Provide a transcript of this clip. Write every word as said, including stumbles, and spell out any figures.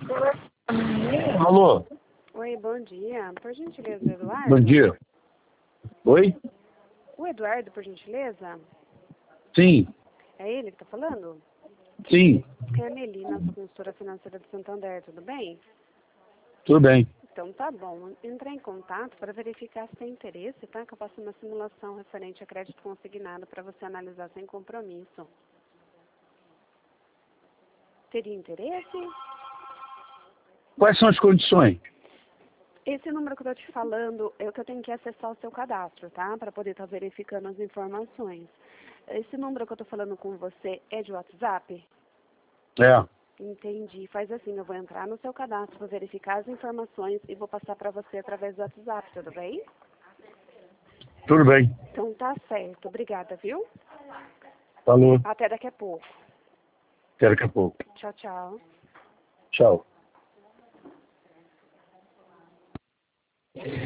Alô? Oi, bom dia. Por gentileza, Eduardo? Bom dia. Oi? O Eduardo, por gentileza? Sim, É ele que tá falando? sim, É a Melina, sou consultora financeira do Santander, tudo bem? tudo bem. Então tá bom. Entrei em contato para verificar se tem interesse, tá? Que eu faça uma simulação referente a crédito consignado para você analisar sem compromisso. Teria interesse? Quais são as condições? Esse número que eu tô te falando é o que eu tenho que acessar o seu cadastro, tá? Para poder estar verificando as informações. Esse número que eu tô falando com você é de WhatsApp? É, Entendi. Faz assim, eu vou entrar no seu cadastro, vou verificar as informações e vou passar para você através do WhatsApp, tudo bem? tudo bem. Então tá certo. Obrigada, viu? Falou. Até daqui a pouco. Até daqui a pouco. Tchau, tchau. Tchau.